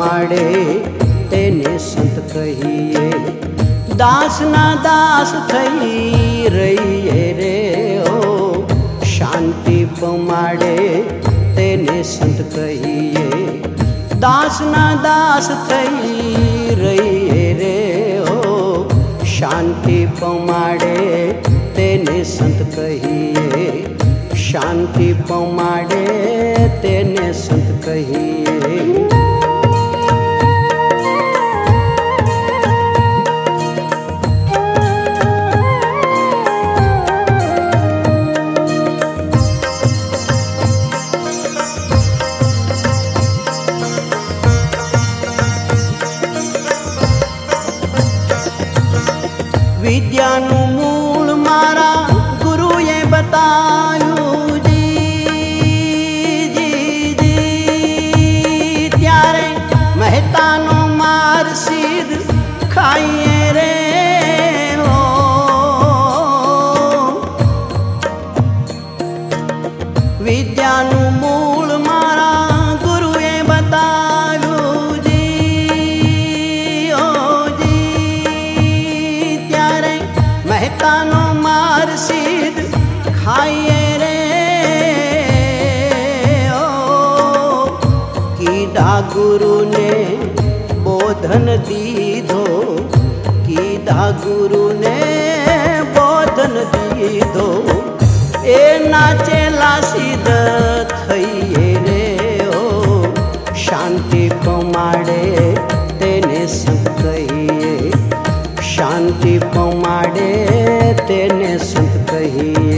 पमाड़े तेने संत कहिए। दास ना दास थई रहिए रे ओ, शांति पमाड़े तेने संत कहिए। दास ना दास थई रहिए रे ओ, शांति पमाड़े तेने संत कहिए। शांति पमाड़े तेने संत कहिए। विद्यानु मूल मारा गुरुए बतायु जी, जी जी त्यारे मेहतानो मार सीध खाइए रे हो। विद्यानु मूल मारा गुरुए बतायु जी, ओ जी त्यारे मेहतानो मार सीध खाइए रे ओ। कीधा गुरु ने बोधन दीधो, कीधा गुरु ने बोधन दीधो, ए नाचेला सीध थईए रे ओ, शांति पमाड़े तेने संत कहिए। शांति पमाड़े तेने संत कहिए।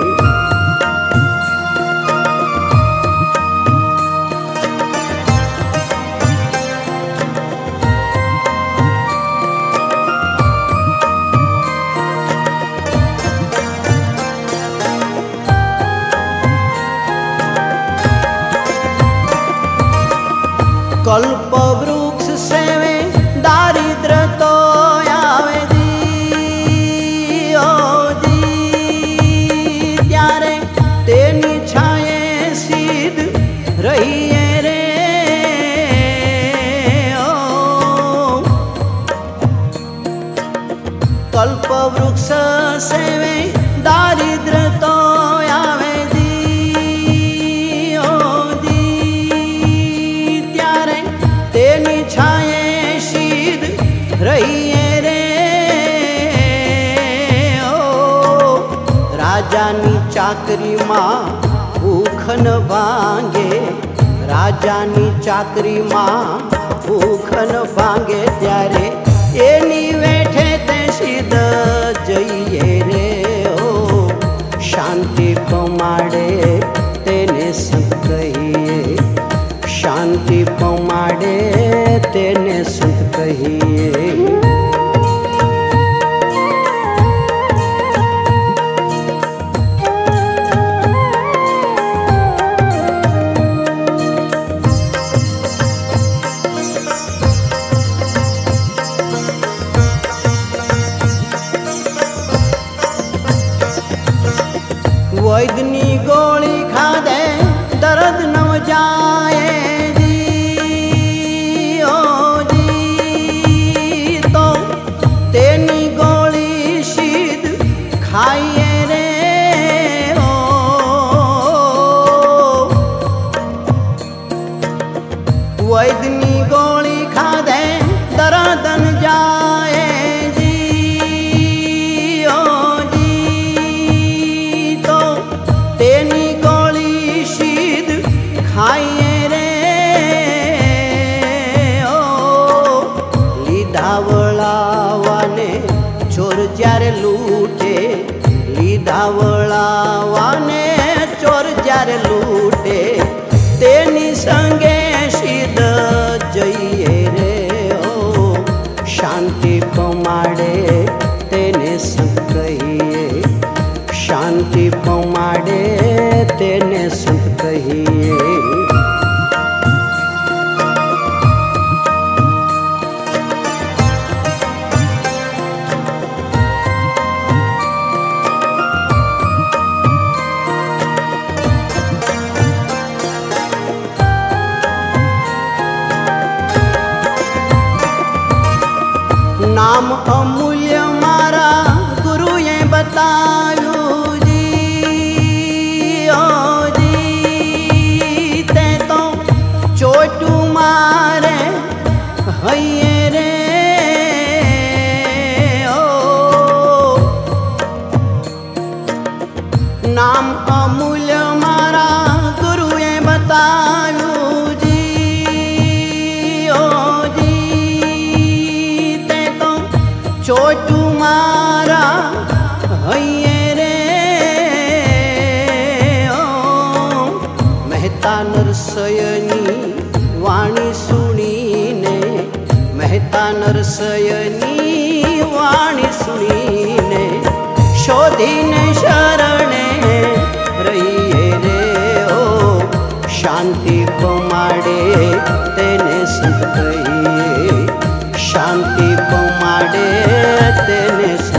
कल्प वृक्ष सेवे दारिद्र तो आवे दी, ओ जी त्यारे तेनी छाए सीध रहिए रे ओ। कल्प वृक्ष सेवे दारिद्र तो आवे छाए शीद रहिए रे ओ। राजानी चाकरी मां भूख न भांगे, राजानी चाकरी मां भूख न भांगे त्यारे एनी वेठे ते सीध जइए रे ओ। शांति पमाड़े तेने संत कहिए। शांति पमाड़े तेने संत कहिए। वैद्यनी गोली खा दे दर्द न जाए जी, ओ जी तो तेनी गोली शीद खाइए रे ओ। वैद्यनी गोली खा दे दर्द न जाए तेनी गोली शीद खाइए रे ओ। લીધાવળાવાને ચોર જ્યારે લૂટે, લીધાવળાવાને ચોર જ્યારે લૂટે તેની સંગે સીધ જઈએ રે ओ। શાંતિ પમાડે તેને સંત કહીએ। शांति पमाड़े तेने संत कहिए। अमूल्य मारा गुरुए बताव्યું જી ઓ જી તે તો ચોટું મારે હૈયે રે नाम अमूल्य मारा गुरुए बताव्યું જી ઓ જી તે તો ચોટું મારા હૈયે રે મહેતા નરસયની વાણી સુણીને મહેતા નરસયની વાણી સુણીને શોધીને શરણે રહીએ રે ઓ શાંતિ પમાડે તેને સંત કહીએ શાંતિ પમાડે તેને